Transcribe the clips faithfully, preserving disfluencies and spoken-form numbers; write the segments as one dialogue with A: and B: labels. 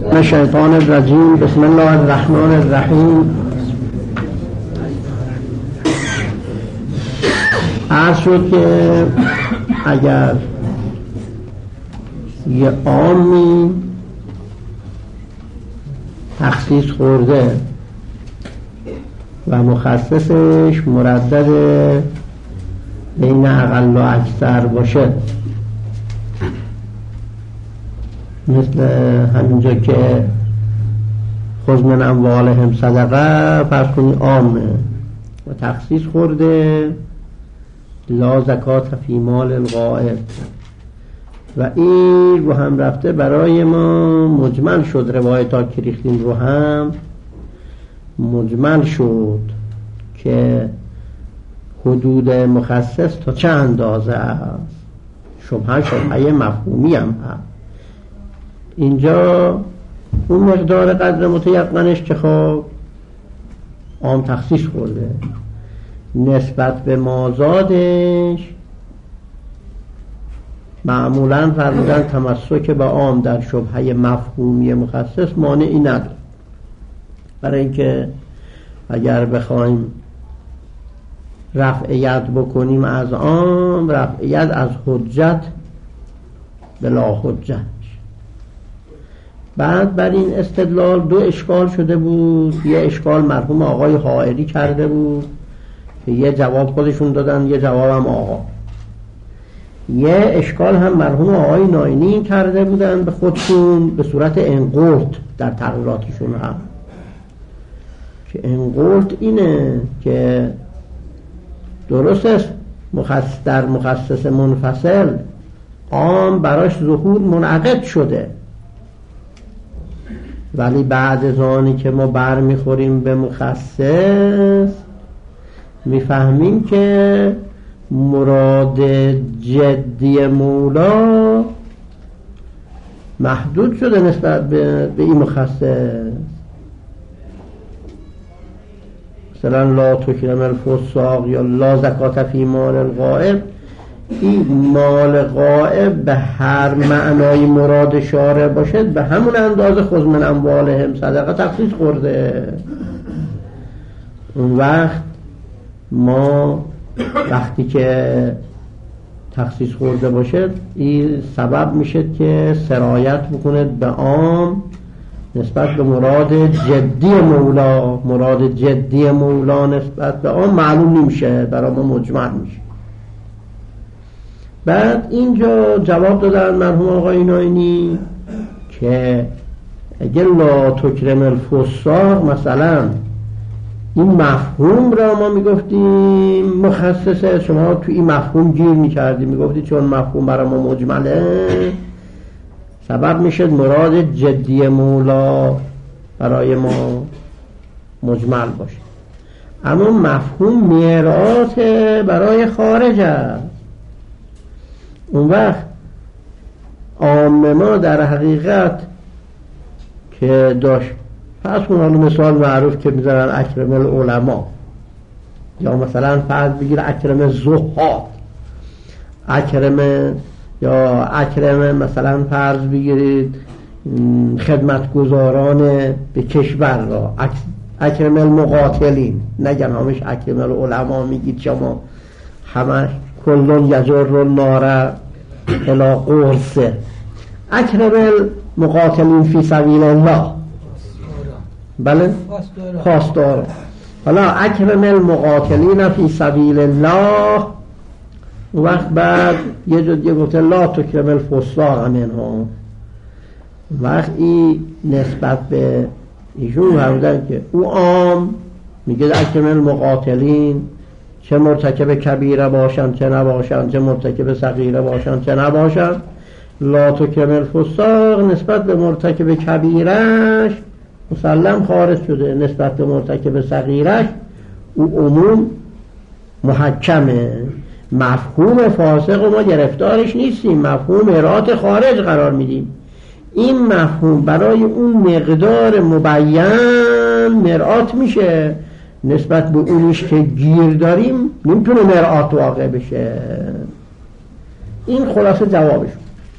A: من الشیطان الرجیم. بسم الله الرحمن الرحیم. عرض شد که اگر یه عامی تخصیص خورده و مخصصش مردد بین اقل و اکثر باشه، مثل همینجا که خذ من اموالهم صدقه، فرض کنی عامه و تخصیص خورده لا زکات فی مال الغائب و این رو هم رفته برای ما مجمل شد. روایتا که ریختیم رو هم مجمل شد که حدود مخصص تا چه اندازه است. شبهه شبهه مفهومی هم هست اینجا. اون مقدار قدر متیقنش که خب عام تخصیص خورده، نسبت به مازادش معمولا فرمودن تمسک به عام در شبهه مفهومی مخصص مانعی نداره، برای اینکه اگر بخوایم رفع ید بکنیم از عام، رفع ید از حجت بلا حجت. بعد بر این استدلال دو اشکال شده بود. یه اشکال مرحوم آقای حائری کرده بود که یه جواب خودشون دادن، یه جواب هم آقا. یه اشکال هم مرحوم آقای ناینی کرده بودن به خودشون به صورت انقرت در تقریراتشون هم، که انقرت اینه که درست است مخصص در مخصص منفصل عام براش ظهور منعقد شده، ولی بعد از آنی که ما بر میخوریم به مخصص میفهمیم که مراد جدی مولا محدود شده نسبت به, به این مخصص. مثلا لا تکرم الفساق یا لا زکات فی مال الغائب، این مال غائب به هر معنای مراد شارع باشد به همون اندازه خذ من اموالهم صدقه تخصیص خورده. اون وقت ما وقتی که تخصیص خورده باشد این سبب میشه که سرایت بکنه به عام نسبت به مراد جدی مولا. مراد جدی مولا نسبت به عام معلوم نمیشه، برای ما مجمل میشه. بعد اینجا جواب دادن مرحوم آقای ناینی که اگر لا تکرم الفساق مثلا این مفهوم را ما میگفتیم مخصصه، شما تو این مفهوم گیر میکردیم، میگفتی چون مفهوم برای ما مجمله سبب میشد مراد جدی مولا برای ما مجمل باشه. اما مفهوم میراث برای خارج است. اون وقت عام ما در حقیقت که داشت، پس اون حالا مثال معروف که میذارن اکرم العلماء، یا مثلا فرض بگیر اکرم الزهاد، اکرم یا اکرم مثلا فرض بگیرید خدمتگزاران به کشور را، اکرم المقاتلین، نگم همش اکرم العلماء میگید شما همش کلون یجر النار الی قرصه. اکرم المقاتلین فی سبیل الله، بله خواستار. حالا اکرم المقاتلین فی سبیل الله، وقت بعد یه جدیه گفته لا تکرم الفساق منهم. وقتی نسبت به ایشون فرمودن که او عام میگه اکرم المقاتلین، چه مرتکب کبیره باشن چه نباشن، چه مرتکب صغیره باشن چه نباشن. لا تکرم الفساق نسبت به مرتکب کبیرش مسلم خارج شده، نسبت به مرتکب صغیرش او عموم محکمه. مفهوم فاسق و ما گرفتارش نیستیم، مفهوم ارات خارج قرار میدیم. این مفهوم برای اون مقدار مبین مرآت میشه، نسبت به اونیش که گیر داریم نمیتونه مرآت واقع بشه. این خلاصه جوابش.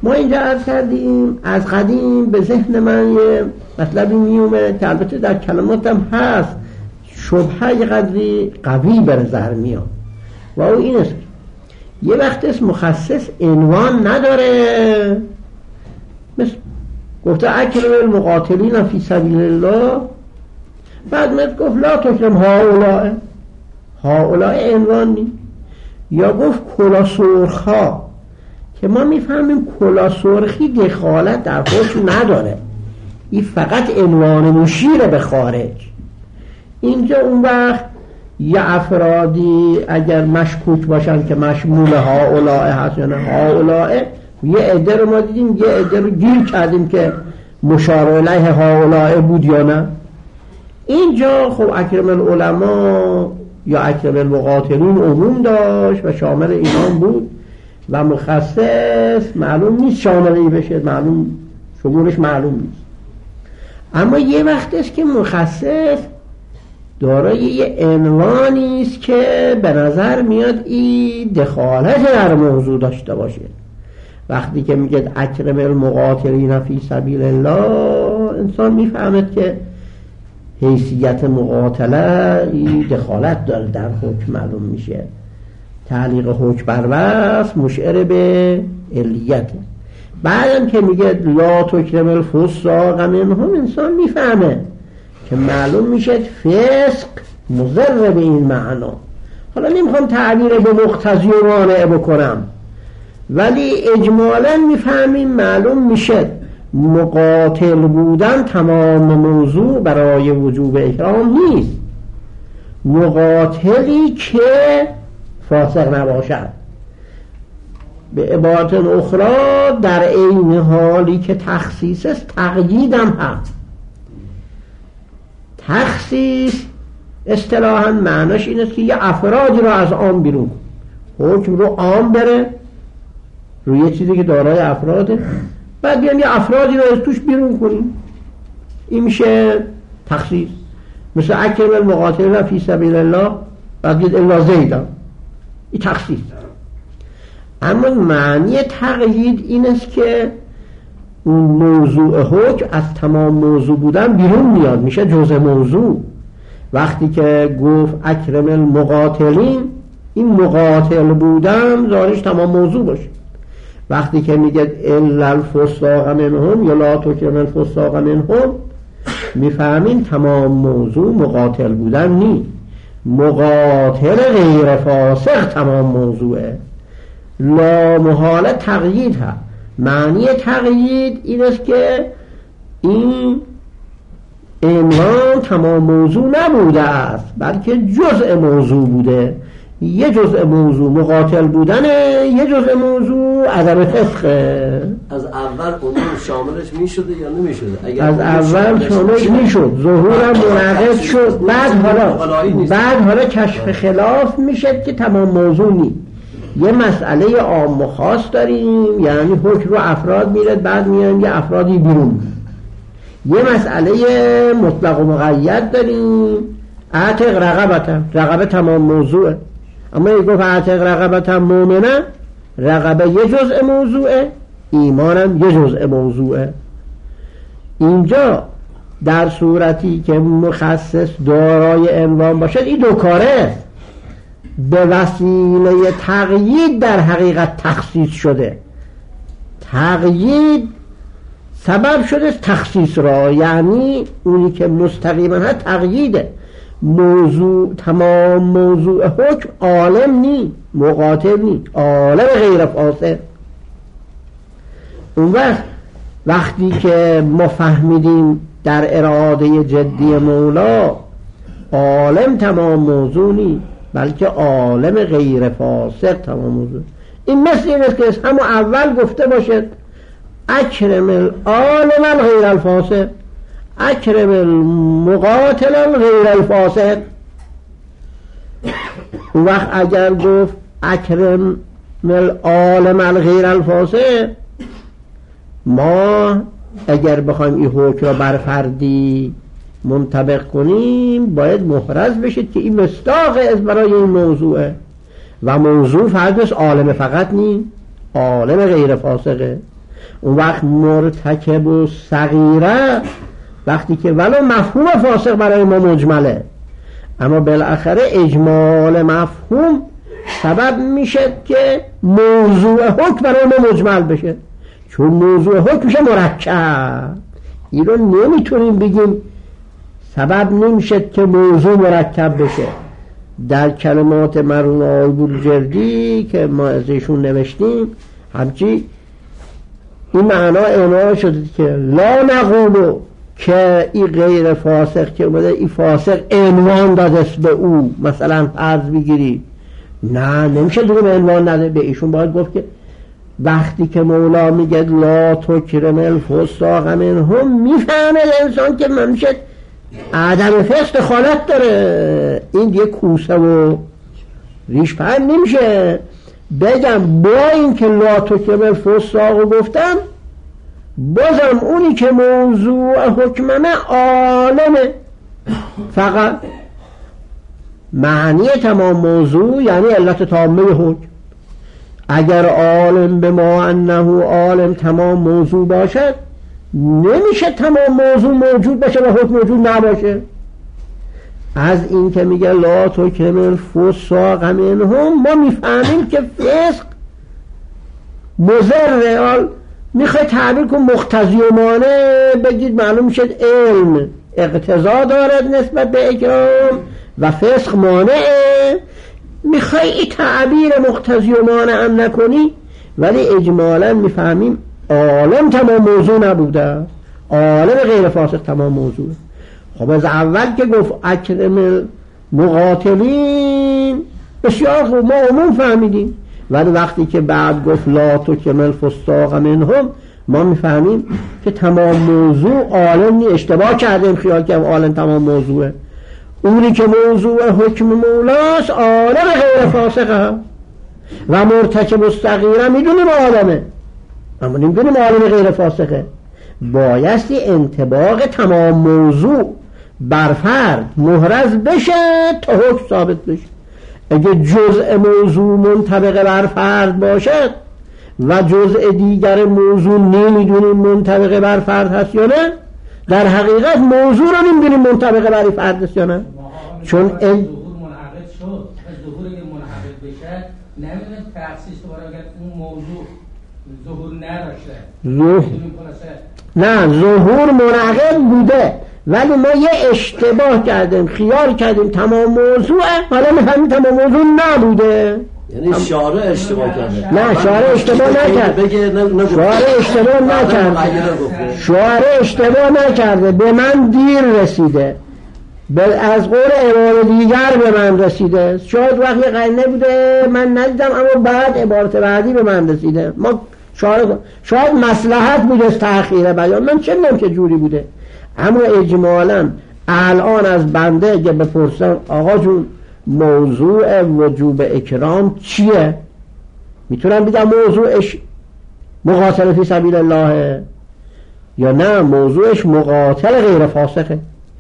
A: ما اینجا عرض کردیم از قدیم به ذهن من یه مطلبی میومه که البته در کلماتم هست، شبهه یه قدری قوی به نظر میاد و او این است یه وقت اسم مخصص عنوان نداره، مثل گفته اکرم المقاتلین فی سبیل الله، بعد مثل گفت لا تکرم هاولائه، هاولائه عنوان نی. یا گفت کلا سرخا که ما میفهمیم کلا سرخی دخالت در حکم نداره، این فقط عنوان مشیر به خارج. اینجا اون وقت یه افرادی اگر مشکوک باشن که مشمول هاولائه هست یا نه هاولائه، یه عده رو ما دیدیم یه عده رو گیر کردیم که مشار الیه هاولائه بود یا نه. اینجا خب اکرم العلماء یا اکرم المقاتلین عموم داشت و شامل ایمان بود و مخصص معلوم نیست شاملی بشه، معلوم شمولش معلوم نیست. اما یه وقت است که مخصص دارای یه عنوانی است که به نظر میاد این دخالت در موضوع داشته باشه. وقتی که میگه اکرم المقاتلین فی سبیل الله، انسان میفهمد که حیثیت مقاتله این دخالت داره در حکم معلوم میشه. تعلیق حکم بر وصف مشعر به علیت. بعدم که میگه لا تکرم الفساق منهم، انسان میفهمه که معلوم میشه فسق مضر به این معنا. حالا نمیخوام تعبیر به مقتضی و مانع بکنم، ولی اجمالا میفهمیم معلوم میشه مقاتل بودن تمام موضوع برای وجوب اکرام نیست. مقاتلی که فاسق نباشد، به عبارت اخرى در این حالی که تخصیص است تقیید هم هست. تخصیص اصطلاحاً معناش این است که یه افرادی رو از عام بیرون، حکم رو عام بره روی یه چیزی که دارای افراده، بعد بیام یه افرادی رو از توش بیرون کنیم، این میشه تخصیص. مثل اکرم المقاتلین فی سبیل الله، بعد گید الا زیدن، این تخصیص. اما معنی تقیید این است که اون موضوع حکم از تمام موضوع بودن بیرون میاد، میشه جزء موضوع. وقتی که گفت اکرم المقاتلین، این مقاتل بودن ظاهرش تمام موضوع باشه. وقتی که میگه الا الفساق منهم یا لا تکرم الفساق منهم، میفهمین تمام موضوع مقاتل بودن نی، مقاتل غیر فاسق تمام موضوعه. لا محاله تقیید ها. معنی تقیید این است که این عنوان تمام موضوع نبوده است، بلکه جزء موضوع بوده. یه جزء موضوع مقاتل بودنه، یه جزء موضوع عدم فسقه.
B: از اول عموم شاملش میشده یا نمیشده؟
A: از اول شاملش میشد، ظهورم منعقد شد، بعد حالا بعد حالا کشف خلاف میشه که تمام موضوع نیست. یه مسئله عام و خاص داریم، یعنی حکم رو افراد میره، بعد میان یه افرادی بیرون. یه مسئله مطلق و مقید داریم، اعتق رقبتا، رقبه تمام موضوعه. اما یه گفت اعتق رقبتا مومنه، رقبه یه جزء موضوعه، ایمانم یه جزء موضوعه. اینجا در صورتی که مخصص دارای عنوان باشد، این دو کاره به وسیله تقیید در حقیقت تخصیص شده. تقیید سبب شده تخصیص را، یعنی اونی که مستقیما هست تقییده. موضوع تمام موضوع حکم عالم نی، مقاتل نی، عالم غیر فاسق. اون وقت وقتی که ما فهمیدیم در اراده جدی مولا عالم تمام موضوع نی، بلکه عالم غیر فاسق تمام موضوع. این مثل این است که همون اول گفته باشد اکرم العالم الغیر الفاسق، اکرم المقاتل الغیر الفاسق. اون وقت اگر گفت اکرم العالم الغیر الفاسق، ما اگر بخوایم این حکم را بر فردی منطبق کنیم، باید محرز بشید که این مصداق از برای این موضوعه و موضوع فرد نیست، عالم فقط نی، عالم غیر فاسقه. اون وقت مرتکب و صغیره وقتی که ولو مفهوم فاسق برای ما مجمله، اما بالاخره اجمال مفهوم سبب میشه که موضوع حکم برای ما مجمل بشه، چون موضوع حکم میشه مرکب. این رو نمیتونیم بگیم سبب نمیشه که موضوع مرکب بشه. در کلمات مرحوم آقای بروجردی که ما ازشون نوشتیم همچی این معنا اعنوان شده که لا نقولو که این غیر فاسق که اومده این فاسق عنوان داده به او، مثلا فرض بگیری، نه نمیشه دیگه عنوان نده به ایشون. باید گفت که وقتی که مولا میگه لا تکرم الفساق منهم، میفهمه انسان که نمیشه عدم فسق خالت داره، این دیگه کوسه و ریش پهن نمیشه. بگم با این که لا تکرم الفساق گفتم، بازم اونی که موضوع حکممه عالمه، فقط معنی تمام موضوع یعنی علت تامه حکم. اگر عالم به ما انه عالم تمام موضوع باشد، نمیشه تمام موضوع موجود باشه و حکم موجود نباشه. از این که میگه لا تکرم الفساق منهم، ما میفهمیم که فسق مضر، میخوای تعبیر کن مقتضی و مانع، بگید معلوم میشه علم اقتضا دارد نسبت به اکرام و فسق مانعه. میخوای این تعبیر مقتضی و مانع هم نکنی، ولی اجمالا میفهمیم عالم تمام موضوع نبوده، عالم غیر فاسق تمام موضوع. خب از اول که گفت اکرم مقاتلین بسیار خوب، ما عموم فهمیدیم، ولی وقتی که بعد گفت لا تکرم الفساق منهم، ما میفهمیم که تمام موضوع عالم نی. اشتباه کردیم خیال که عالم تمام موضوعه. اونی که موضوع حکم مولاست عالم غیر فاسقه و مرتکب و صغیره میدونیم عالمه، اما نمیدونیم عالم غیر فاسقه. بایستی انطباق تمام موضوع بر فرد محرز بشه تا حکم ثابت بشه. اگه جزء موضوع منطبق بر فرد باشد و جزء دیگر موضوع نمیدونیم منطبق بر فرد هست یا نه، در حقیقت موضوع رو نمیدونیم منطبق بر فرد هست یا نه. چون این ظهور
C: منعقد شد، ظهور اگه منعقد بشه نمیدونیم تخصیص دوباره اگر اون موضوع ظهور نداشته
A: ظهور نه ظهور منعقد بوده، ولی ما یه اشتباه کردیم، خیال کردیم تمام موضوعه، حالا میفهمیم تمام موضوع نبوده.
B: یعنی شارع اشتباه کرده.
A: نه شارع اشتباه نکرد، شارع اشتباه نکرد، شارع اشتباه نکرده، به من دیر رسیده، از قول عبارت دیگر به من رسیده. شاید وقتی قرینه بوده من ندیدم، اما بعد عبارت بعدی به من رسیده. ما شاید شاید مصلحت بوده از تأخیر بیان، من چه می‌دونم که جوری بوده. اما اجمالاً الان از بنده اگه بپرسن آقا جون موضوع وجوب اکرام چیه، میتونم بگم موضوعش مقاتل فی سبیل الله یا نه موضوعش مقاتل غیر فاسقه.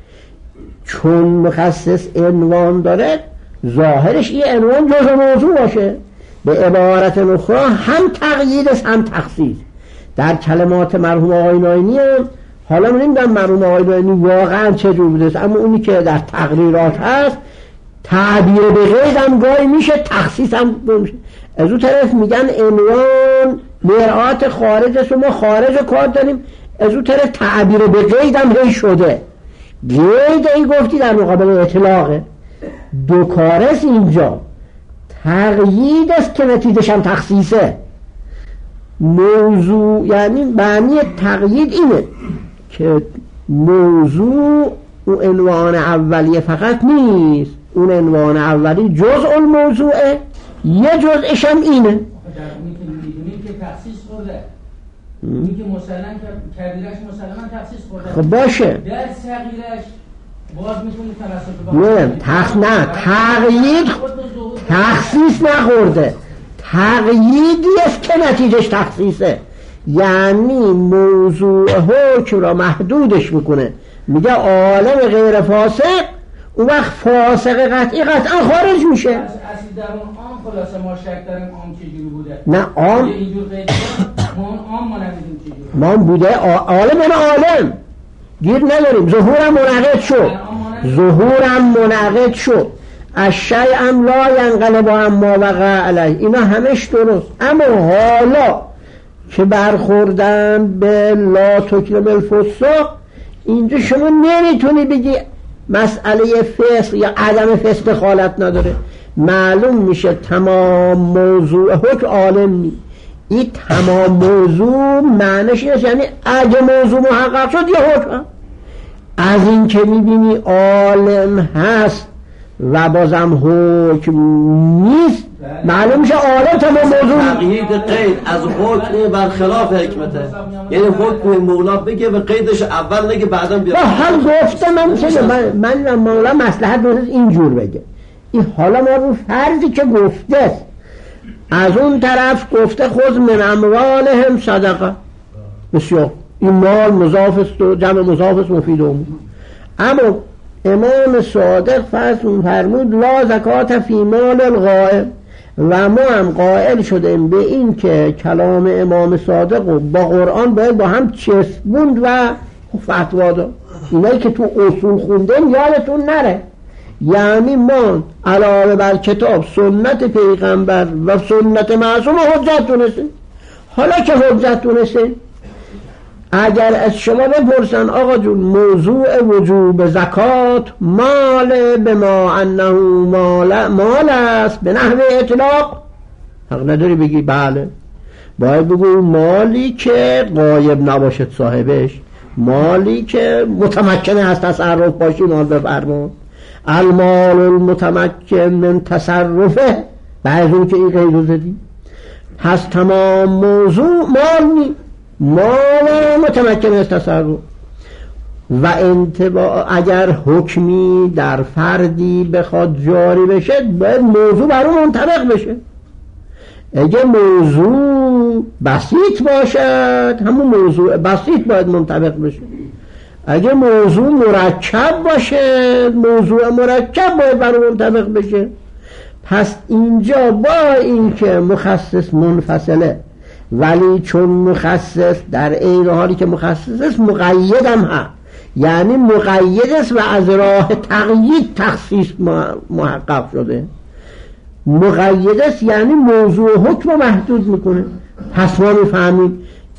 A: چون مخصص عنوان داره، ظاهرش این عنوان جزء موضوع باشه. به عبارت اخرى هم تقیید است هم تخصیص. در کلمات مرحوم آقای ناینی هم حالا نمیدونم مرحوم آقای ناینی واقعا چجور بوده، اما اونی که در تقریرات هست تعبیر به قید هم گاهی میشه، تخصیص هم میشه. از اون طرف میگن عنوان مرآت خارج است و ما خارج کار داریم، از اون طرف تعبیر به قید هم هی شده. قید ای گفتی در مقابل اطلاقه، دو کار است اینجا. تقیید است که نتیجهش هم تخصیصه. موضوع یعنی معنی تقیید اینه که موضوع اون عنوان اولیه فقط نیست، اون عنوان اولی جزء الموضوعه، یه جزءش هم اینه.
C: در اونی که میدونیم که تخصیص خورده، اونی که مسلم کبیرش مسلما تخصیص خورده،
A: خب باشه
C: در صغیرش باز میتونی تناسب
A: نه تخ نه تقیید تخصیص نخورده، تقییدی است که نتیجهش تخصیصه. یعنی موضوع حکم را محدودش میکنه، میگه عالم غیر فاسق، اون وقت فاسق قطعی قطعا خارج میشه.
C: اصلی در اون عام خلاصه ما شک داریم عام چجوری بوده.
A: نه عام
C: اینجور قید
A: ما بوده عالم اون عالم گیر نداریم. ظهورم منعقد شد ظهورم منعقد شد الشیء لا ینقلب عما وقع علیه، اینا همش درست. اما حالا که برخوردن به لا تکرم الفساق، اینجا شما نمیتونی بگی مسئله فسق یا عدم فسق دخالت نداره. معلوم میشه تمام موضوع حکم عالم نی. این تمام موضوع معنیش نیست، یعنی اگه موضوع محقق شد یه حکم. از این که میبینی عالم هست و بازم حکم نیست، معلوم میشه عالم تمام موضوع.
B: تقیید قید از حکم برخلاف حکمته، یعنی حکم مولا بگه و قیدش اول نگه بعدم بیاد.
A: هم گفته من چه من من مولا مصلحت داره اینجور بگه. این حالا ما رو فرضی که گفته از اون طرف گفته خود من اموالهم صدقه، بسیار این مال مضاف است و جمع مضاف است مفید عموم. اما امام صادق فرمود لا زکات فی مال الغائب، و ما هم قائل شدیم به این که کلام امام صادق و با قرآن باید با هم چسبوند و فتوا داد. اینایی که تو اصول خوندیم یادتون نره، یعنی ما علاوه بر کتاب سنت پیغمبر و سنت معصوم حجت دونستیم. حالا که حجت دونستیم، اگر از شما بپرسن آقا جون موضوع وجوب زکات مال به ما انه مال, مال است به نحو اطلاق، حق نداری بگی بله، باید بگو مالی که غایب نباشد صاحبش، مالی که متمکن هست تصرف باشی مال بفرما. المال المتمکن من تصرفه، بعض اون که این قیدو زدی هست تمام موضوع مال نی، مال متمکن از تصرف. و انتباه اگر حکمی در فردی بخواد جاری بشه باید موضوع بر اون منطبق بشه. اگه موضوع بسیط باشد همون موضوع بسیط باید منطبق بشه. اگه موضوع مرکب باشه موضوع مرکب باید بر اون منطبق بشه. پس اینجا با این که مخصص منفصله، ولی چون مخصص در این حالی که مخصص است مقید هم هست، یعنی مقید است و از راه تقیید تخصیص محقق شده. مقید است یعنی موضوع حکم محدود میکنه. پس ما میفهمیم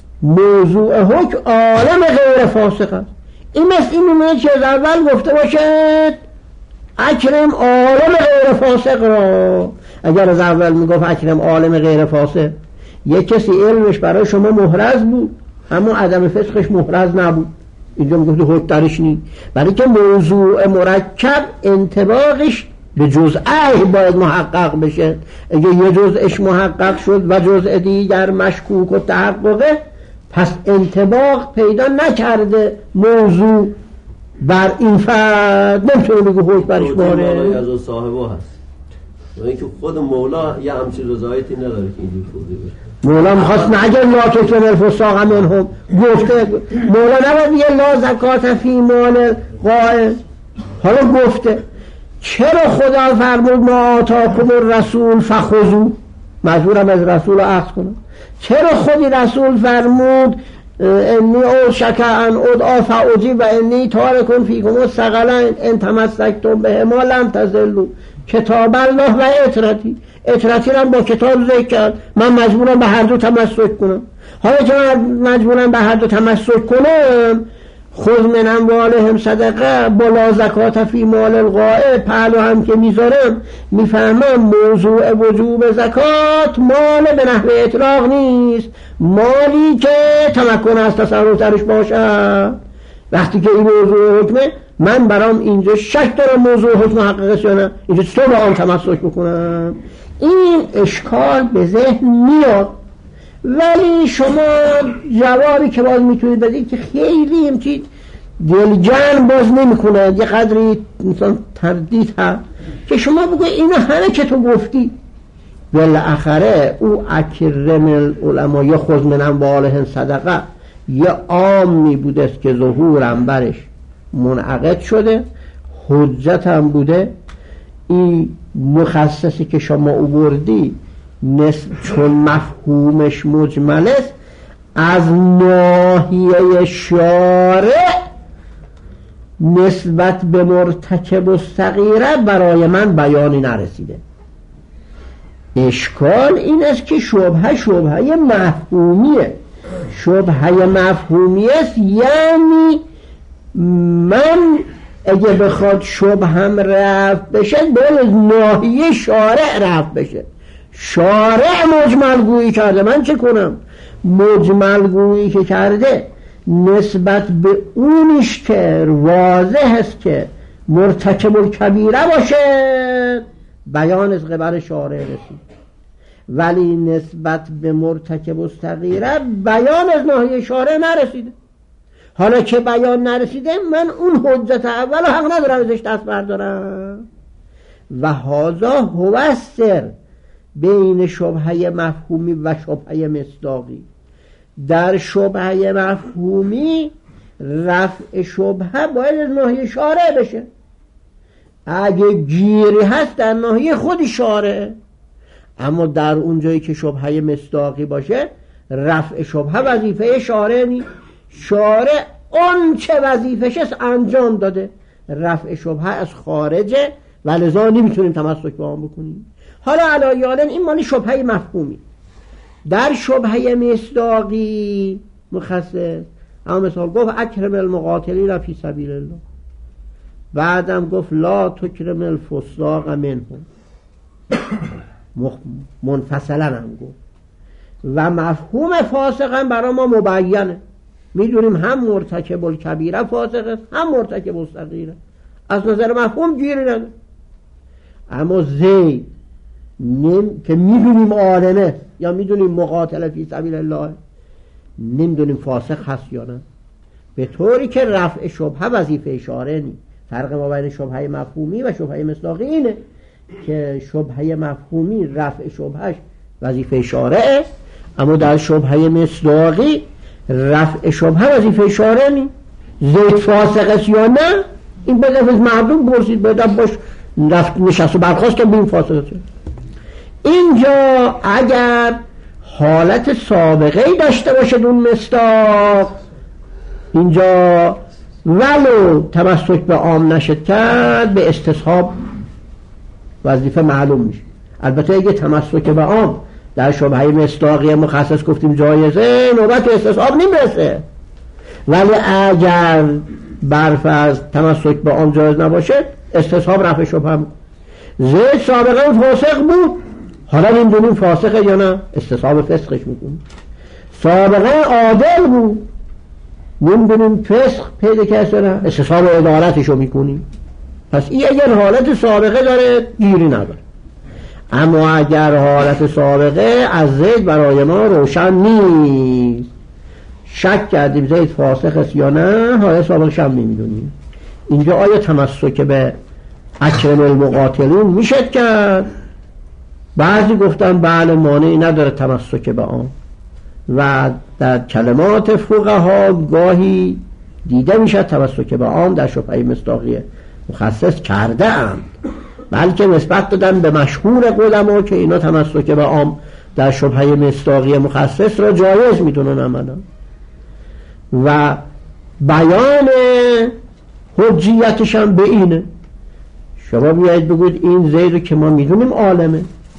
A: موضوع حکم عالم غیر فاسق است. این مثل این میمونه که از اول گفته باشد اکرم عالم غیر فاسق را. اگر از اول میگفت اکرم عالم غیر فاسق، یک کسی علمش برای شما محرز بود اما عدم فسقش محرز نبود، اینجا میگفت حکم درش نی. برای که موضوع مرکب انطباقش به جزءه باید محقق بشه. اگه یه جزءش محقق شد و جزء دیگر مشکوک و تحققه، پس انطباق پیدا نکرده موضوع بر این فرد، نمیتونه بگه حکم برش باره.
B: از صاحبه هست و اینکه خود مولا یه همچین رضایتی نداره که اینجور توضیح بشه.
A: مولا میخواست نگه لا تکرم الفساق منهم، گفته مولا نباید میگه لا زکات فی مال غائب. حالا گفته چرا خدا فرمود ما آتاکم الرسول فخذوه، مجبورم از رسول اخذ کنم. چرا خودی رسول فرمود انی او شکا ان ادعا فاجیب و انی تارکن فیکم الثقلین ان تمسکتم بهما لن تضلوا کتاب الله و اطرتی. اطرتی رو با کتاب ذکر کرد، من مجبورم به هر دو تمسک کنم. حالا که من مجبورم به هر دو تمسک کنم، خذ من اموالهم صدقه بلا زکات فی مال الغائب، پهلو هم که میذارم میفهمم موضوع وجوب زکات مال به نحو اطلاق نیست، مالی که تمکن از تصرف درش باشه. وقتی که این موضوع حکمه، من برام اینجا شک دارم موضوع حکم حقیقت یا نه، اینجا چطور با آن تمسک بکنم؟ این اشکال به ذهن میاد. ولی شما جوابی که باز میتونید بدید که خیلی همچین دلجن باز نمی کنند، یه قدری انسان تردید هست که شما بگوید اینا همه که تو گفتی بالاخره او اکرم العلماء یا خذ من اموالهم صدقه یه عامی بوده است که ظهورم برش منعقد شده، حجت هم بوده. این مخصصی که شما آوردی چون مفهومش مجمل است، از ناحیه شارع نسبت به مرتکب و صغیره برای من بیانی نرسیده. اشکال این است که شبهه شبهه مفهومیه. شبهه مفهومی است، یعنی من اگه بخواد شبهم رفع بشه باید از ناحیه شارع رفع بشه. شارع مجمل گویی کرده، من چه کنم؟ مجمل گویی که کرده نسبت به اونیش که واضح است که مرتکب الکبیره باشه بیان از قبل شارع رسید، ولی نسبت به مرتکب الصغیره بیان از ناحیه شارع نرسیده. حالا که بیان نرسیده من اون حجت اول حق ندارم ازش دست بردارم. و هذا هو السر بین شبهه مفهومی و شبهه مصداقی. در شبهه مفهومی رفع شبهه باید از ناحیه شارع بشه. اگه گیری هست در ناحیه خود شارع، اما در اون جایی که شبهه مصداقی باشه رفع شبهه وظیفه شارع نیست. شارع اون چه وظیفش است انجام داده، رفع شبهه از خارجه و لذا نمیتونیم تمسک به آن بکنیم. حالا علایالن این مالی شبهه مفهومی. در شبهه مصداقی مخصص اما مثال گفت اکرم المقاتلین فی سبیل الله، بعدم گفت لا تکرم الفساق منهم، منفصلا هم گفت. و مفهوم فاسق هم برای ما مبینه، میدونیم هم مرتکب الکبیره فاسق است هم مرتکب الصغیره، از نظر مفهوم گیری نداره. اما زید نم... که میدونیم عالمه یا میدونیم مقاتل فی سبیل الله، نمیدونیم فاسق هست یا نه، به طوری که رفع شبهه وظیفه شارع نیست. فرق ما بین شبهه مفهومی و شبهه مصداقی اینه که شبهه مفهومی رفع شبهش وظیفه شارعه، اما در شبهه مصداقی رفع شبهه وظیفه شارع نیست. زید فاسق است یا نه این به از مردم پرسید، بعد باش رفت نشست و برخواست که بین فاسق است. اینجا اگر حالت سابقه داشته باشد اون مصداق، اینجا ولو تمسک به عام نشد کرد به استصحاب وظیفه معلوم میشه. البته اگه تمسک به عام در شبهه مصداقی مخصص گفتیم جایزه، نوبت استصحاب نمیرسه. ولی اگر برفرض تمسک به عام جایز نباشه استصحاب رفع شبهه. زید سابقا فاسق بود، حالا نمیدونیم فاسقه یا نه، استصحاب فسقش میکنیم. سابقا عادل بود، نمیدونیم فسق پیدا کرده نه، استصحاب ادارتشو میکنیم. پس این اگر حالت سابقه داره گیری نداره. اما اگر حالت سابقه از زید برای ما روشن نیست، شک کردیم زید فاسق است یا نه، حالت سابقش هم نمیدونیم، اینجا آیا تمسک به اکرم المقاتلین میشد کرد؟ بعضی گفتن بله مانعی نداره تمسک به آن. و در کلمات فقها گاهی دیده میشه تمسک به آن در شبهه مصداقی مخصص کرده اند، بلکه نسبت دادن به مشهور قدما که اینا تمسک به عام در شبهه مصداقی مخصص را جایز میدونن عملا. و بیان حجیتش هم به اینه، شما بیایید بگوید این زید که ما میدونیم عالمه،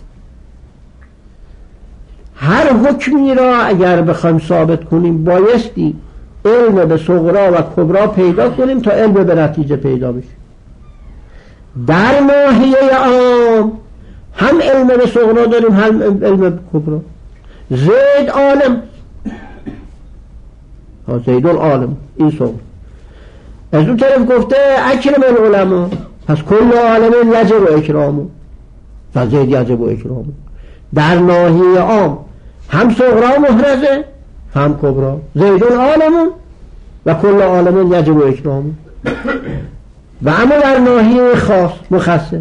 A: هر حکمی را اگر بخوایم ثابت کنیم بایستی علم به صغرا و کبرا پیدا کنیم تا علم به نتیجه پیدا بشه. در ناحیه عام هم علم به صغرا داریم هم علم به کبرا. زید عالم، ها زید العالم، این صغرا. از اون طرف گفته اکرم العلماء، پس کل عالم یجب اکرامه و زید یجب اکرامه. در ناحیه عام هم صغرا محرزه هم کبرا، زید العالم و کل عالم یجب اکرامه. و اما در ناحیه خاص مخصص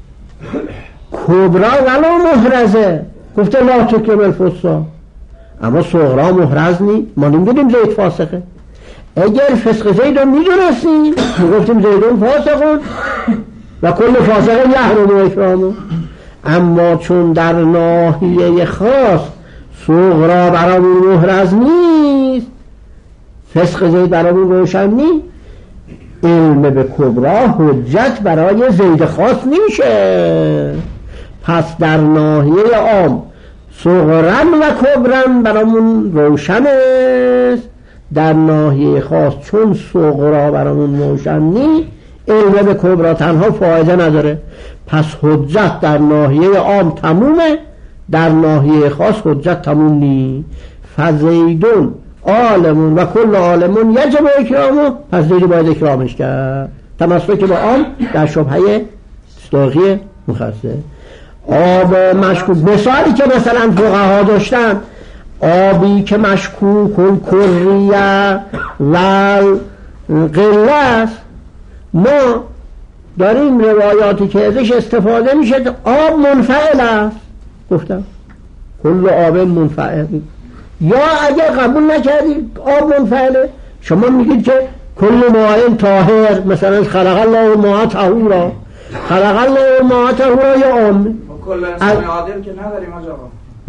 A: کبرا ولو محرزه، گفته لا تکرم الفساق، اما صغرا محرز نی، ما نمیدونیم زید فاسقه. اگر فسق زید رو میدونستیم گفتیم زیدون فاسقون و کل فاسقه یحرم اکرامه. اما چون در ناحیه خاص صغرا برامون محرز نیست، فسق زید برامون روشن نیست، علم به کبرا حجت برای زید خاص نمیشه. پس در ناحیه عام صغرن و کبرن برامون روشن است، در ناحیه خاص چون صغرا برامون روشن نیست، علم به کبرا تنها فایده نداره. پس حجت در ناحیه عام تمومه، در ناحیه خاص حجت تموم نیست. فزیدون عالمون و کل عالمون یجب اکرامون، پس زیدی باید اکرامش کرد. تمسک با عام در شبهه مصداقی مخصص. آب مشکوک، مثالی که مثلا فقها داشتن، آبی که مشکوک کریه و قله است، ما داریم روایاتی که ازش استفاده میشه آب منفعل است، گفتم کل آب منفعل. یا اگر قبول نکردید آب منفعله، شما میگید که کل ماء طاهر، مثلا خلق الله الماء طهورا، خلق الله الماء طهورا یا عام.
D: کل انسان عادل که نداریم آقا،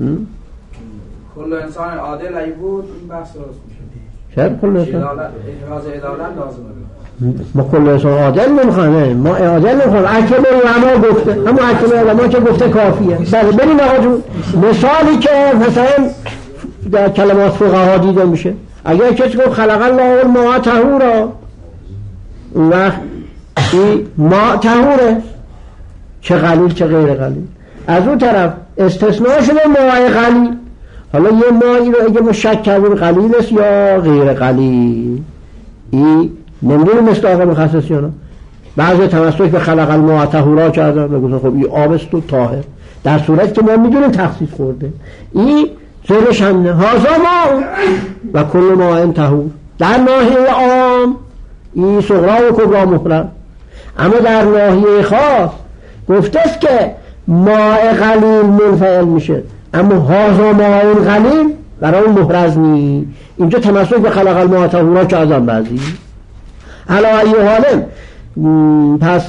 D: کل انسان عادل ای بود این بحث درست میشه.
A: چرا کل انسان
D: احراز عدالت لازمه؟
A: ما کل انسان عادل نمیخوانه، ما عادل نمیخوانه. حکم علما گفته، همون حکم علما که گفته کافیه. بله بریم آقا جون، مثالی که مثلا در کلمات فقها دیده میشه، اگر کسی گفت خلق الله الماء طهورا، اون وقت این ماء طهوره، چه قلیل چه غیر قلیل. از اون طرف استثناء شده ماء قلیل. حالا یه مائی رو اگه ما شک کردیم قلیل است یا غیر قلیل، این نمیدونیم مصداق مخصص یا نه. بعضی تمسک به خلق الماء طهورا کردن، بگوزن خب این آب است و طاهر، در صورت که ما میدونیم تخصیص خورده. این زیرش هم نه هازا ما و کل ماء طهور. در ناحیه عام این صغرا و کبرا محرم، اما در ناحیه خاص گفته است که ماء قلیل منفعل میشه، اما هازا ماء قلیل برای محرز نیست. اینجا تمسک به خلق الماء طهورا کردن بعضی. علی ای حال، پس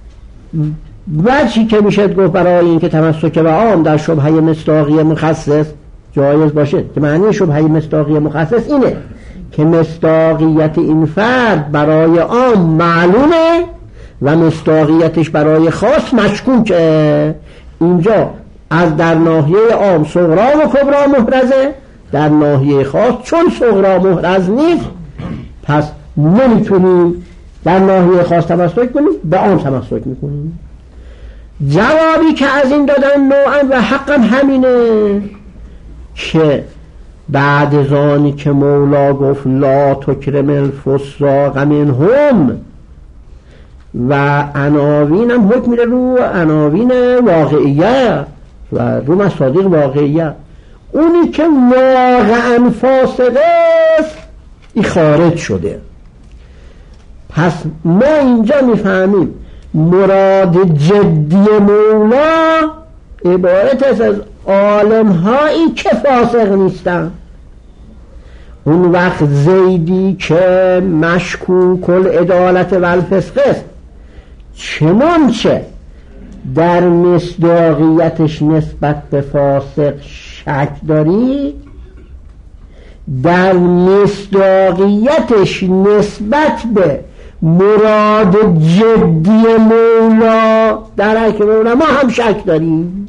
A: وجهی که میشه گفت برای اینکه تمسک به عام در شبهه مصداقی مخصص جایز باشه، که معنی شبهه مصداقی مخصص اینه که مصداقیت این فرد برای عام معلومه و مصداقیتش برای خاص مشکوکه. اینجا از در ناحیه عام صغرا و کبرا محرزه، در ناحیه خاص چون صغرا محرز نیست، پس نمیتونیم در ناحیه خاص تمسک کنیم، به عام تمسک میکنیم. جوابی که از این دادن نوعا و حقا همینه که بعد از آنی که مولا گفت لا تکرم الفساق منهم و عناوین هم حکم میره رو عناوین واقعیه و رو مصادیق واقعیه، اونی که واقعا فاسقه است این خارج شده. پس ما اینجا میفهمیم مراد جدی مولا عبارت است از عالم هایی که فاسق نیستن. اون وقت زیدی که مشکوک العدالت و الفسق است، چنانچه در مصداقیتش نسبت به فاسق شک داری، در مصداقیتش نسبت به مراد جدی مولا در حکم علما هم شک داریم.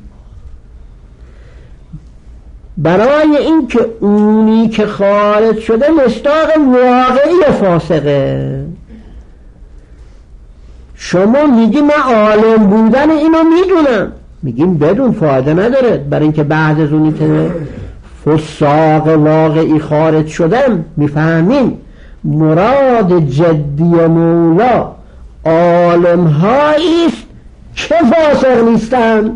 A: برای این که اونی که خارج شده مصداق واقعی فاسقه. شما میگی من عالم بودن اینو میدونم، میگیم بدون فایده نداره، برای اینکه بعد از اونی که فساق واقعی خارج شدم میفهمیم مراد جدی مولا عالم هاییست که فاسق نیستن.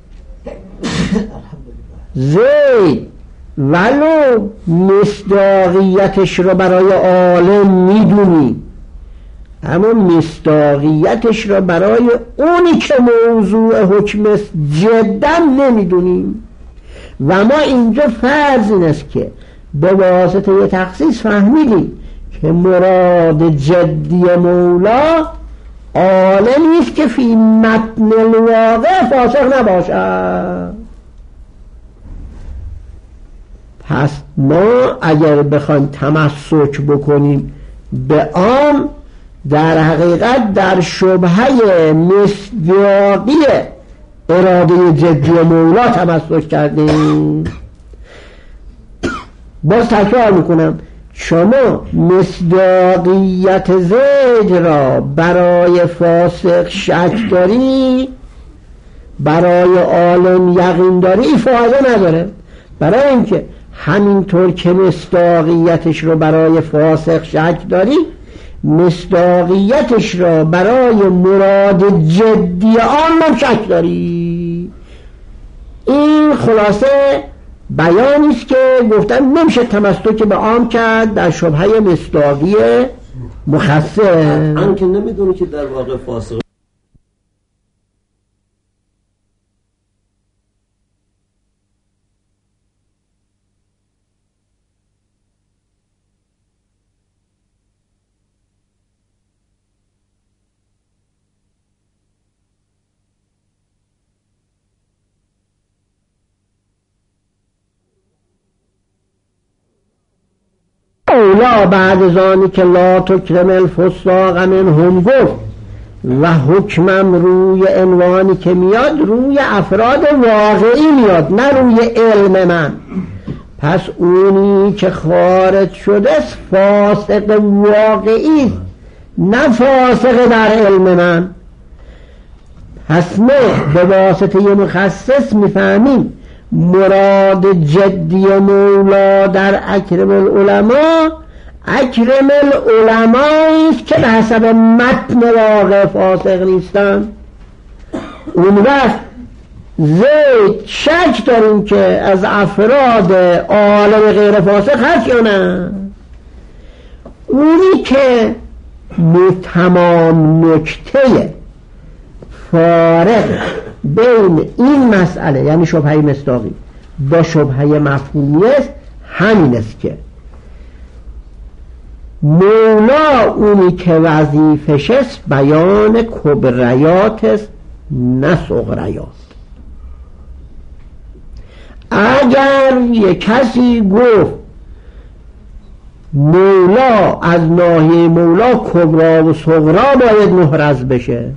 A: زید ولو مصداقیتش رو برای عالم میدونی، اما مصداقیتش رو برای اونی که موضوع حکم است جدا نمیدونیم. و ما اینجا فرض این است که به واسطه یه تخصیص فهمیدیم که مراد جدی مولا عالمی است که فی متن الواقع فاسق نباشد. پس ما اگر بخوایم تمسک بکنیم به عام، در حقیقت در شبهه مصداقی اراده جدی مولا تمسک کردیم. باز تکرار میکنم، شما مصداقیت زید را برای فاسق شک داری، برای عالم یقین داری، فایده نداره. برای اینکه همینطور که مصداقیتش رو برای فاسق شک داری، مصداقیتش را برای مراد جدی آن شک داری. این خلاصه بیانی است که گفتن نمیشه تمسک به عام کرد در شبهه مصداقی مخصص.
B: آن که نمیدونه که در واقع فاسق
A: اولا بعد زانی که لا تکرم الفساق منهم گفت و حکمم روی عنوانی که میاد روی افراد واقعی میاد، نه روی علم من. پس اونی که خارج شده فاسق واقعی، نه فاسق در علم من. پس ما به واسطه مخصص میفهمیم مراد جدی مولا در اکرم العلماء، اکرم العلماء است که به حسب متن واقع فاسق نیستن. اون وقت زید شک داریم که از افراد عالم غیر فاسق هست یا نه. اونی که تمام نکته فارق بین این مسئله، یعنی شبهه مصداقی با شبهه مفهومی است، همین است که مولا اونی که وظیفش است بیان کبریات است، نه صغریات. اگر یک کسی گفت مولا، از ناحیه مولا کبرا و صغرا باید محرز بشه،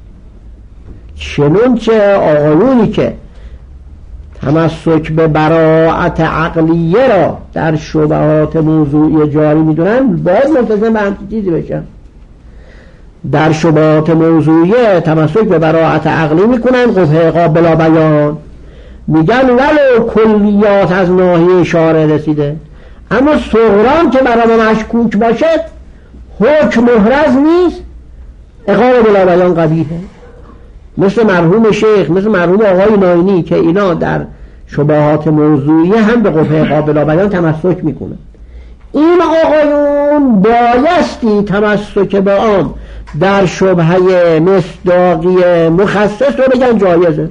A: چنانچه آقایونی که تمسک به براعت عقلیه را در شبهات موضوعی جاری میدونن باید ملتزم به همچین چیزی بشن. در شبهات موضوعی تمسک به براعت عقلی میکنن، قبح قابل بیان، میگن ولو کلیات از ناحیه شارع رسیده، اما صغران که برای ما مشکوک باشد حکم محرز نیست، اقامه بلا بیان قبیحه. مثل مرحوم شیخ، مثل مرحوم آقای ناینی که اینا در شبهات موضوعی هم به قبح قابل بیان تمسک میکنن. این آقایون بایستی تمسک به آن در شبهه مصداقی مخصص رو بگن جایزه،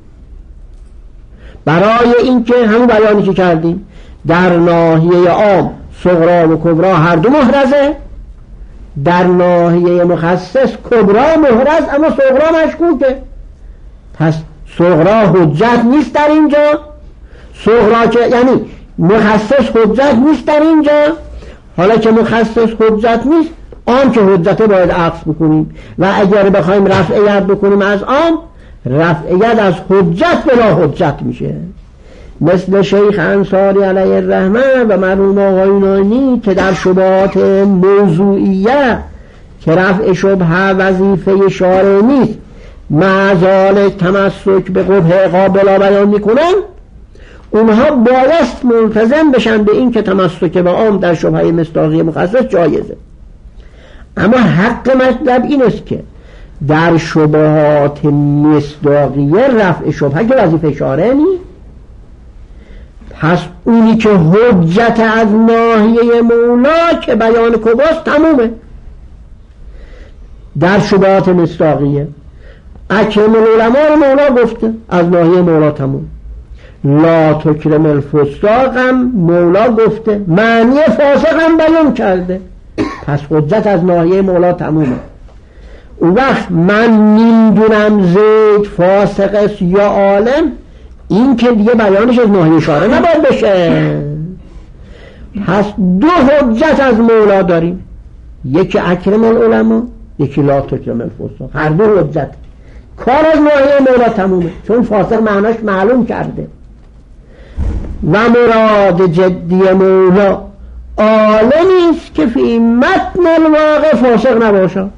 A: برای اینکه همون بیانی که کردیم در ناحیه عام صغرا و کبرا هر دو محرزه، در ناحیه مخصص کبرا محرز اما صغرا مشکوکه. پس صغرا حجت نیست در اینجا، صغرا که یعنی مخصص حجت نیست در اینجا. حالا که مخصص حجت نیست، آن که حجته باید عکس بکنیم، و اگر بخوایم رفع ید بکنیم از آن، رفع ید از حجت بلا حجت میشه. مثل شیخ انصاری علیه الرحمه و مرحوم آقای نانی که در شبهات موضوعیه که رفع شبهه وظیفه شارع نیست، معزال تمسک به قبح قابل بیان میکنن، اونها بایست ملتزم بشن به این که تمسک به عام در شبهه مصداقی مخصص جایزه. اما حق مطلب این است که در شبهات مصداقیه رفع شبهه که وظیفه شارع نیست، پس اونی که حجت از ناحیه مولا که بیان کباست تمومه. در شبهات مصداقیه اکرم العلماء رو مولا گفته، از ناحیه مولا تموم. لا تکرم الفساق هم مولا گفته، معنی فاسق هم بیان کرده، پس حجت از ناحیه مولا تمومه. اون وقت من میدونم زید فاسق است یا عالم، این که دیگه بیانش از ناحیه شارع نباید بشه. پس دو حجت از مولا داریم، یکی اکرم العلماء، یکی لا تکرم الفساق. هر دو حجت. کار از ناحیه مولا تمومه، چون فاسق معناش معلوم کرده. و مراد جدی مولا عالمی است که فی متن الواقع فاسق نباشه.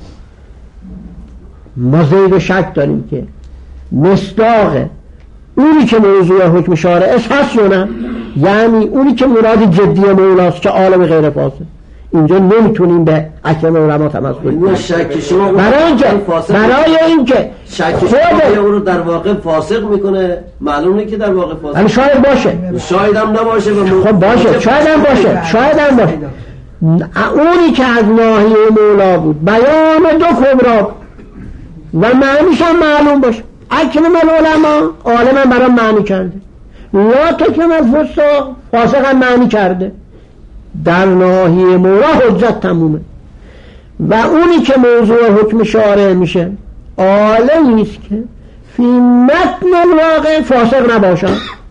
A: ما زیر شک داریم که مصداق اونی که موضوع حکم شارع است هست یا نه، یعنی اونی که مراد جدی مولاست که عالم غیر فاسق. اینجا نمیتونیم به اکرم علما تمسک کنیم. برای اینکه برای اینکه
B: شک شما اون رو در واقع فاسق میکنه، معلومه که در واقع فاسق.
A: ولی شاید باشه،
B: شاید هم نباشه.
A: خب باشه، شاید هم باشه، شاید هم باشه. اونی که از ناحیه مولا بود بیان دو کبرا و معنیش هم معلوم باشه. اکرم العلماء عالم هم برام معنی کرده، لا تکرم الفساق فاسق هم معنی کرده. در ناحیه مولا حجت تمومه. و اونی که موضوع حکم شارع میشه عالمی است که فی متن الواقع فاسق نباشه.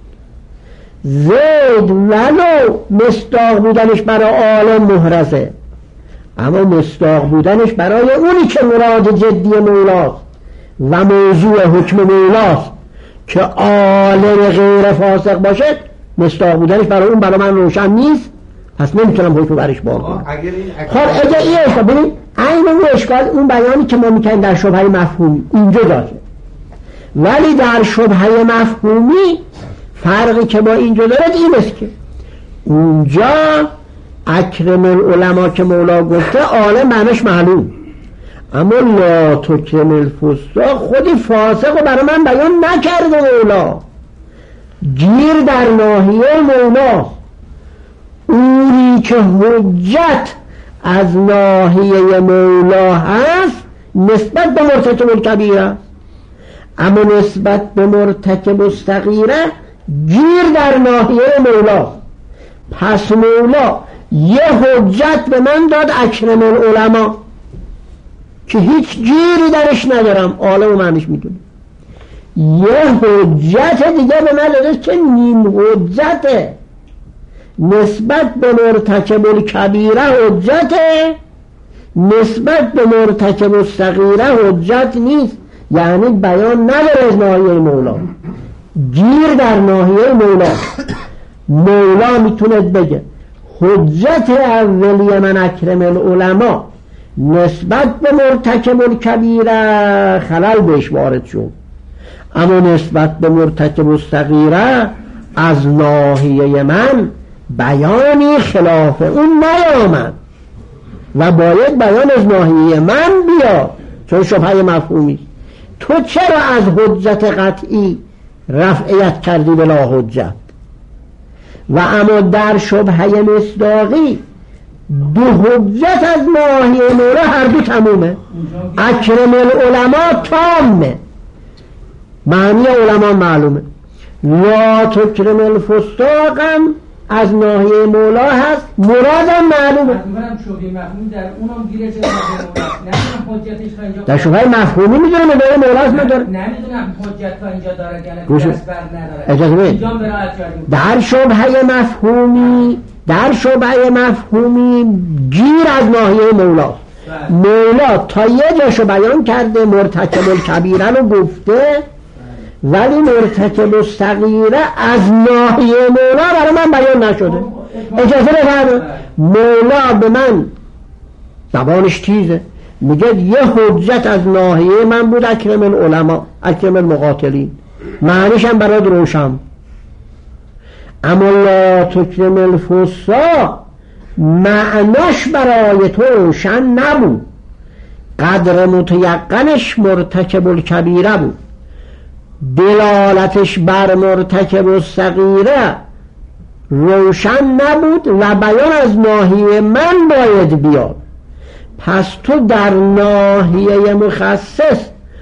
A: زید ولو مصداق بودنش برای عالم محرزه، اما مصداق بودنش برای اونی که مراد جدی مولاست و موضوع حکم مولاست که عالم غیر فاسق باشه، مصداق بودنش برای اون برای من روشن نیست، پس نمیتونم حکم برش بار کنم. خب اگه این اشکال ببینید، این اون اشکال اون بیانی که ما میکنیم در شبهه مفهومی اینجا داره، ولی در شبهه مفهومی فرقی که با اینجا داره این است که اونجا اکرم العلماء که مولا گفته عالم معنیش معلوم، اما لا تکرم الفساق خودی فاسق رو برای من بیان نکرده مولا، گیر در ناحیه مولا. اونی که حجت از ناحیه مولا هست نسبت به مرتکب الکبیره، اما نسبت به مرتکب الصغیره گیر در ناحیه مولا. پس مولا یه حجت به من داد اکرم العلماء که هیچ گیری درش ندارم، عالم و معنیش میدونم. یه حجت دیگه به من داده که نیم حجته، نسبت به مرتکب الکبیره حجته، نسبت به مرتکب الصغیره حجت نیست، یعنی بیان نداره از ناحیه مولا، گیر در ناحیه مولا. مولا میتونه بگه حجت اولیه من اکرم العلماء نسبت به مرتکب الکبیره خلل بهش وارد شد، اما نسبت به مرتکب الصغیره از ناحیه من بیانی خلاف اون نیامد و باید بیان از ناحیه من بیاد، چون شبهه مفهومی. تو چرا از حجت قطعی رفعیت کردی بلا حجت؟ و اما در شبهه مصداقی دو حجت از ناحیه مولا هر دو تمومه. اکرم العلماء تامه، معنی علماء معلومه، لا تکرم الفساق هم از ناحیه مولا هست، مرادم معلومه.
C: در اونم گیره چه نمیدونم حجتش تا اینجا
A: در شبهه مفهومی میدونم مولا مولاست نداره،
C: نمیدونم حجت تا اینجا داره یعنی دست بر نداره.
A: اجازه بده، در شبهه مفهومی در شبهه مفهومی گیر از ناحیه مولاست. مولا تا یه جاشو بیان کرده، مرتکب الکبیره رو گفته، ولی مرتکب الصغیره از ناحیه مولا برای من بیان نشده. اجازه بده، مولا به من زبانش تیزه، میگه یه حجت از ناحیه من بود اکرم العلماء اکرم المقاتلین، معنیش هم برات روشن. اما لا تکرم الفساق معناش برای تو روشن نبود، قدر متیقنش مرتکب الکبیره بود، دلالتش بر مرتکب الصغیره روشن نبود و بیان از ناحیه من باید بیاد. پس تو در ناحیه مخصص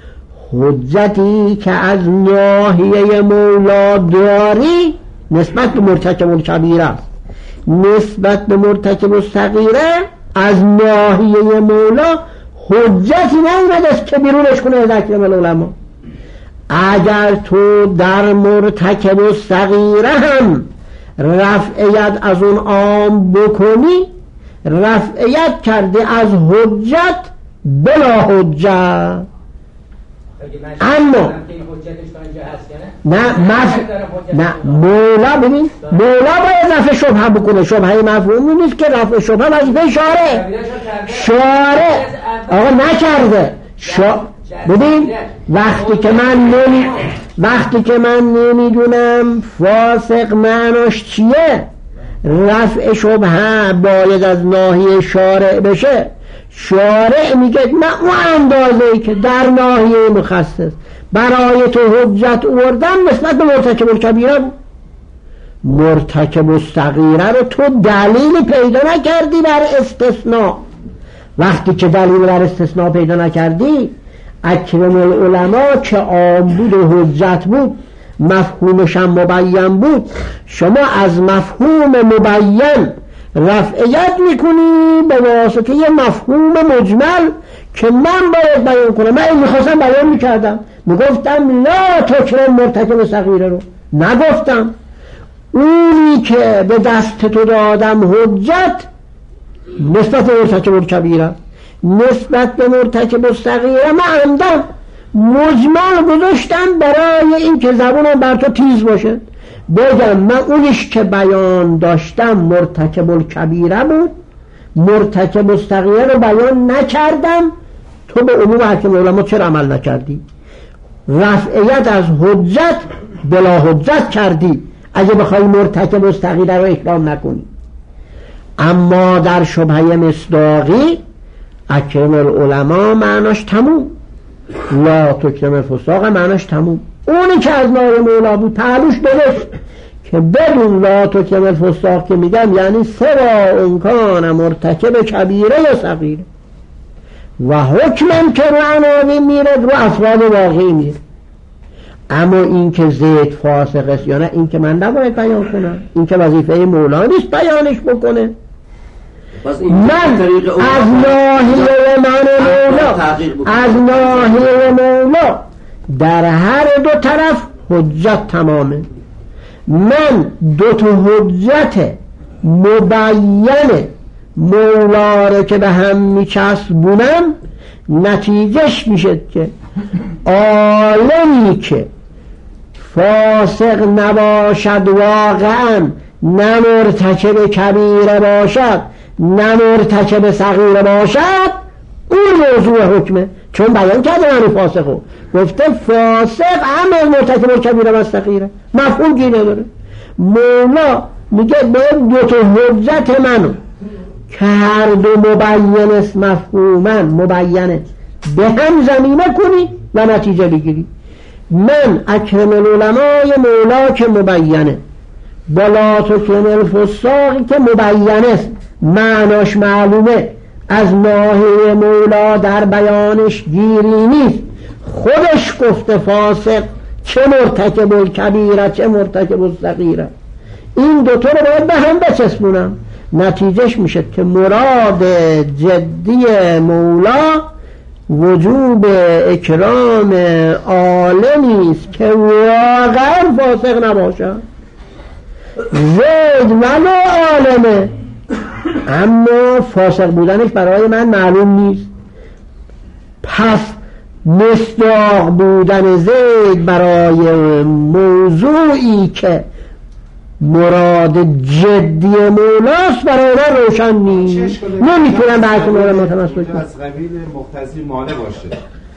A: حجتی که از ناحیه مولا داری نسبت به مرتکب الکبیره است، نسبت به مرتکب الصغیره از ناحیه مولا حجتی نیامده است که بیرونش کنه از اکرم العلماء. اگر تو در مرتکب الصغیره هم رفعیت از اون عام بکنی رفعیت کرده از حجت بلا حجت. اما نه مف... نه مولا ببین مولا باید رفع شبهه بکنه. شبهه مفهومی نیست که رفع شبهه وظیفه شارع شارع آقا نکرده. شا... ببین وقتی که من نمی... وقتی که من نمیدونم فاسق معناش چیه، رفع شبهه باید از ناحیه شارع بشه. شارع میگه نه اون اندازه‌ای که در ناحیه مخصص برای تو حجت آوردن نسبت به مرتکب الکبیره بود. مرتکب الصغیره رو تو دلیلی پیدا نکردی بر استثناء. وقتی که دلیل بر استثناء پیدا نکردی، اکرم العلماء که عام بود و حجت بود، مفهومش هم مبین بود، شما از مفهوم مبین رفعیت میکنی به واسطه یه مفهوم مجمل که من باید بیان کنم. من این میخواستم بیان میکردم، میگفتم لا تکرم مرتکب صغیره رو، نگفتم اونی که به دست تو دادم حجت نسبت به مرتکب الکبیره، نسبت به مرتکب الصغیره من عمدن مجمل گذاشتم برای این که زبونم بر تو تیز باشه. بگم من اونیش که بیان داشتم مرتکب الکبیره بود، مرتکب الصغیره رو بیان نکردم. تو به عموم حکم علما چرا عمل نکردی؟ رفعیت از حجت بلا حجت کردی اگه بخوای مرتکب الصغیره رو اکرام نکنی. اما در شبهه مصداقی اکرم العلماء معناش تموم، لا تکرم الفساق معناش تموم. اونی که از نار مولا بود پهلوش درست که بدون لا تکرم الفساق که میگم یعنی سوا امکان مرتکب کبیره یا صغیره و حکمم که رو عناوین میره رو افراد واقعی میره. اما این که زید فاسق است یا نه این که من نباید بیان کنم، این که وظیفه مولا نیست بیانش بکنه. من از ناحیه من مولا از ناحیه مولا در هر دو طرف حجت تمامه. من دو تا حجت مبین مولا رو که به هم میچسبونم نتیجهش میشه که عالمی که فاسق نباشد واقعا، نه مرتکب کبیره باشد نه مرتکب صغیره باشد، اون موضوع حکمه. چون بیان کرده من فاسقو گفته فاسق هم مرتکب کبیره و صغیره، مفهوم گی نداره. مولا میگه باید دو تا حجت منو که هر دو مبین است مفهومن مبینه به هم زمینه کنی و نتیجه بگیری. من اکرم العلمای مولا که مبینه با لا تکرم الفساقی که مبین است معناش معلومه، از ناحیه مولا در بیانش گیری نیست. خودش گفته فاسق چه مرتکب الکبیره چه مرتکب الصغیره، این دوتا رو باید به هم بچسبونم. نتیجهش میشه که مراد جدی مولا وجوب اکرام عالمی است که واقعا فاسق نباشه. زید ولو عالمه اما فاسق بودنش برای من معلوم نیست. پس مصداق بودن زید برای موضوعی که مراد جدی مولاست برای من روشن نیست. نمیتونم به حکم علما تمسک کنم.
E: از قبیل مقتضی مانع باشه.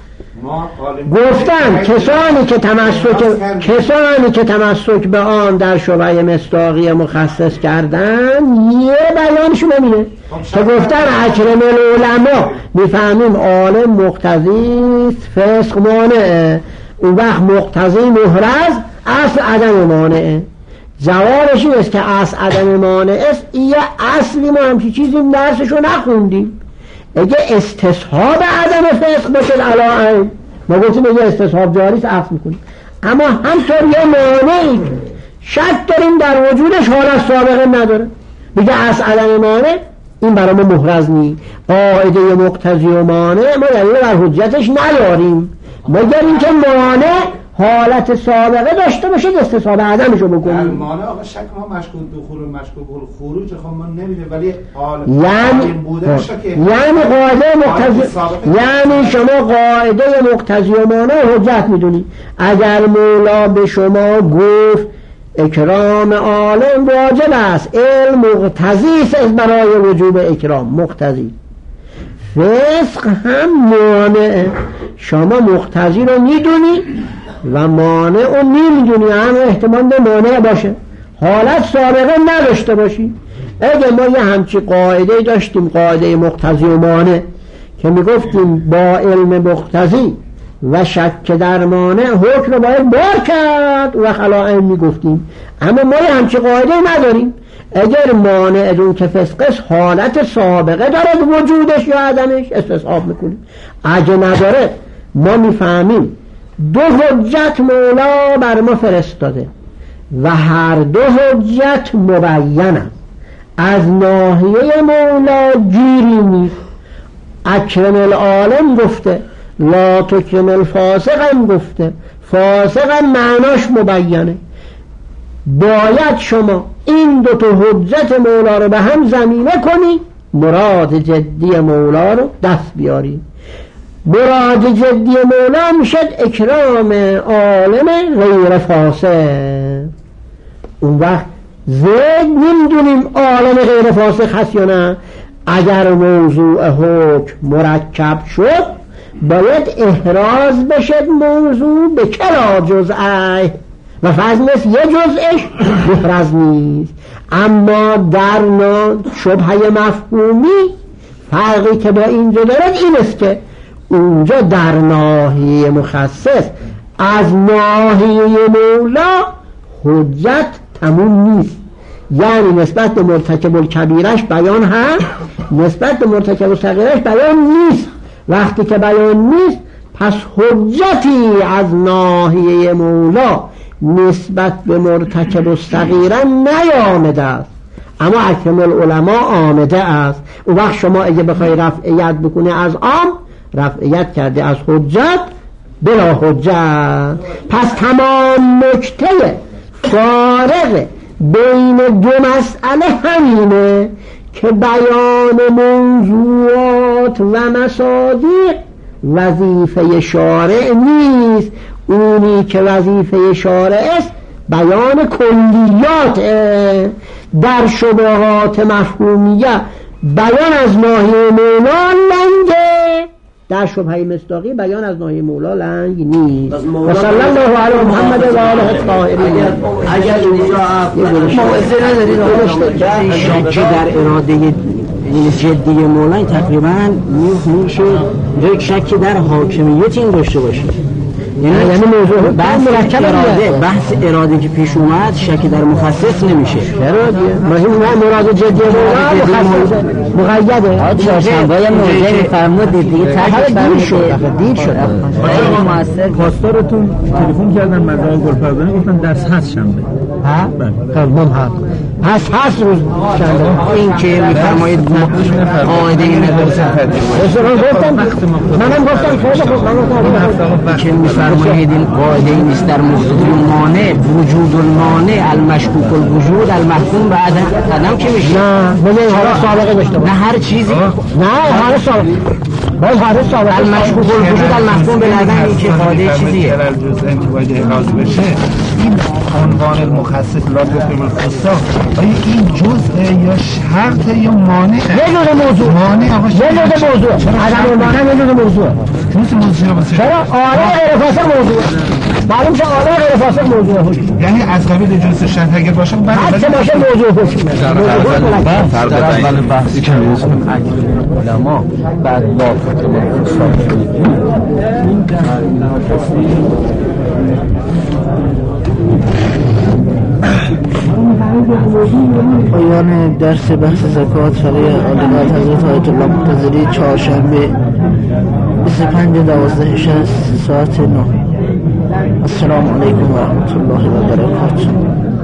A: گفتن کسانی که تمسک کسانی که تمسک به آن در شبهه مصداقی مخصص کردن یه بیانشون نمیده که گفتن اکرم العلماء میفهمیم عالم مقتضی فسق مانعه، اون وقت مقتضی محرز اصل عدم مانعه. جوابش این است که اصل عدم مانع است. این یه اصلی ما همچی چیزی درسشو نخوندیم. اگه استصحاب عدم فسق بشد علائم ما گفتیم اگه استصحاب جاریست عفو میکنیم، اما همطور یه مانعی شک داریم در وجودش حالت سابقه نداره، بگه اصل عدم مانع این برای ما محرز نی. قاعده مقتضی و مانع ما دلیل بر حجتش نداریم، مگر اینکه مانع حالت سابقه داشته باشه استصحاب عدمشو بکنیم.
E: مانع آقا شک ما مشکوک دخول و مشکوک خروج خب ما نمیده، ولی
A: یعنی
E: بودنش که
A: یعنی قاعده مقتضی یعنی شما قاعده مقتضی و مانع حجت میدونی. اگر مولا به شما گفت اکرام عالم واجب است، علم مقتضی است برای وجوب اکرام، مقتضی. فسق هم مانع، شما مقتضی رو میدونی و مانع رو نمیدونی، هم احتمال مانع باشه، حالت سابقه نداشته باشی. اگه ما یه همچی قاعده داشتیم، قاعده مقتضی و مانع، که میگفتیم با علم مقتضی و شک در مانع حکم رو باید بار کرد و خلاعه میگفتیم، اما ما یه همچی قاعده نداریم. اگر مانع دون که فسقش حالت سابقه دارد وجودش یا عدمش استصحاب میکنیم. اگه نداره ما میفهمیم دو حجت مولا بر ما فرستاده و هر دو حجت مبینن، از ناحیه مولا گیری نیست. اکرم العالم گفته، لا تکرم الفاسق هم گفته، فاسق هم معناش مبینه. باید شما این دو تا حجت مولا رو به هم ضمیمه کنی، مراد جدی مولا رو دست بیاری. مراد جدی مولا میشد اکرام عالم غیر فاسق. اون وقت زید نمیدونیم عالم غیر فاسق هست یا نه. اگر موضوع حکم مرکب شد باید احراز بشد موضوع به کلا جزء و فرض نیست یه جزءش محرز نیست. اما در شبهه مفهومی فرقی که با اینجا دارد این است که اونجا در ناحیه مخصص از ناحیه مولا حجت تموم نیست، یعنی نسبت به مرتکب الکبیرش بیان هست، نسبت به مرتکب الصغیرش بیان نیست. وقتی که بیان نیست پس حجتی از ناحیه مولا نسبت به مرتکب الصغیره نیامده است، اما اکرم العلماء آمده است. اون وقت شما اگه بخوای رفعیت بکنی از عام، رفعیت کرده از حجت بلا حجت. پس تمام نکته فارق بین دو مسئله همینه که بیان موضوعات و مصادیق وظیفه شارع نیست. اونی که وظیفه شارع است بیان کلیات. در شبهات مفهومیه بیان از ناحیه مولا لنگه، در شبهه مصداقی بیان از ناحیه مولا لنگ نیست. و صلی الله علی محمد و آله الطاهرین.
B: اگر اینجا
F: موعظه ندارید شکی در اراده جدی مولا تقریبا میشه یک شکی در حاکمیت این داشته باشه، یعنی موضوع بحث اراده بحث اراده که پیش اومد شکی در مخصص نمیشه.
A: اراده مهم نه، مراد جدی مولا مقیده.
F: آ چهارشنبه موضوع میفرمودید دیگه تاکید
A: دیر شد دیر شد
F: موثر.
G: پاسدارتون تلفن کردن مدار گلپردانی گفتن درس هست شنبه.
A: ها تمام ها هست هست روز شنبه.
F: این که میفرمایید قاعده این مدرسه
A: گفتم منم گفتم خیلی خوب من
F: که میفرمایید این قاعده این است در مقتضی المانع وجود المانع المشکوک الوجود المحکوم به عدم که میشه.
A: نه ببین حالا سابقه داشته باشه،
F: نه هر چیزی
A: نه حالا سابقه باز حالا سابقه
F: المشکوک الوجود المحکوم به عدم که قاعده چیزیه.
E: در جزء انتواج احراز بشه این عنوان المخصص لا تکرم الخصوص، آیا این جزء یا شرط یا مانع؟
A: یه جزء موضوع
E: مانع آقا
A: یه جزء موضوع عدم مانع یه جزء موضوع.
E: جزء موضوع
A: چرا عالم غیر فاسق موضوع معلوم شه، عالم غیر فاسق موضوع حکم،
E: یعنی از قبیل جزء شرط اگر باشه
A: بعد که باشه موضوع حکم.
G: فرق اول بحثی که اسم علما بعد لا تکرم الخصوص
F: پایان درس بحث زکات فقیه عالیقات حضرت آیت الله منتظری چهارشنبه بیست و پنج دوازده شصت ساعت نه. السلام علیکم و رحمت الله و برکاته.